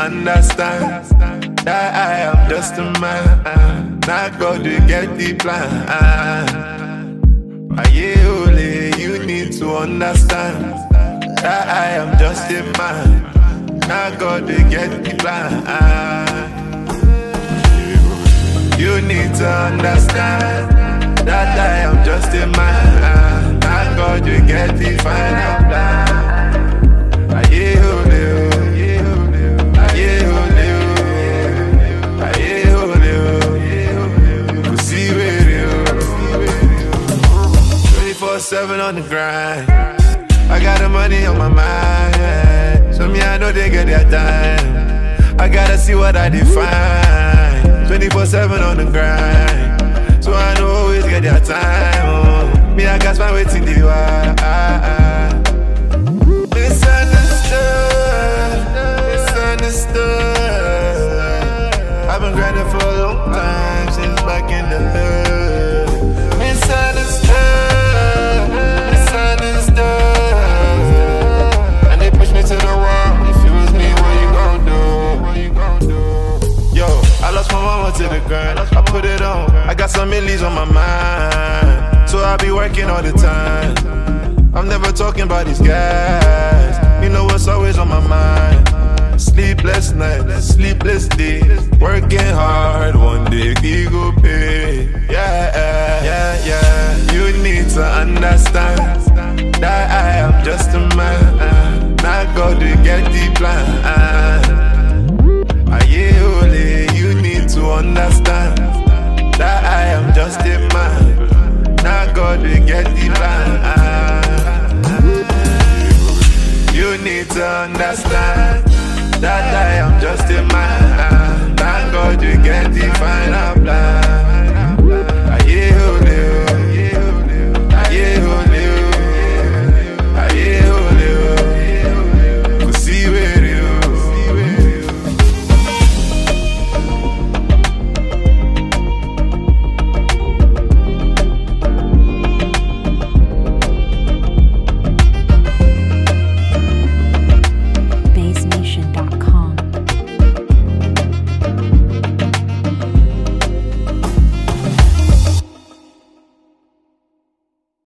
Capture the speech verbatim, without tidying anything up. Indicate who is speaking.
Speaker 1: understand that I am just a man. Not God to get the plan. Aye, ole, you need to understand that I am just a man. Not God to get the plan. You need to understand that I am just a man. Not God to get the final plan. Aye, ole, aye, ole, aye, ole, aye, ole. We'll see where you twenty-four seven on the grind. I got the money on my mind, yeah. So me, I know they get their time. I gotta see what I define. twenty-four seven on the grind. So I know always get their time. Oh. Me, I got my waiting the while. Misunderstood, misunderstood. I've been grinding for a long time, since back in the hood. Misunderstood, misunderstood. And they push me to the wall. If it was me, what you gon' do? What you gon' do? Yo, I lost my mama to the grind. I put it on. I got some millies on my mind, so I be working all the time. I'm never talking about these guys. You know what's always on my mind? Sleepless nights, sleepless days. Working hard, one day we go pay. Yeah, yeah, yeah. You need to understand that I am just a man. Not God to get the plan. Aye, ole, you need to understand that I am just a man. Not God to get the plan. You need to understand that I am just a man. Thank God you get the final plan.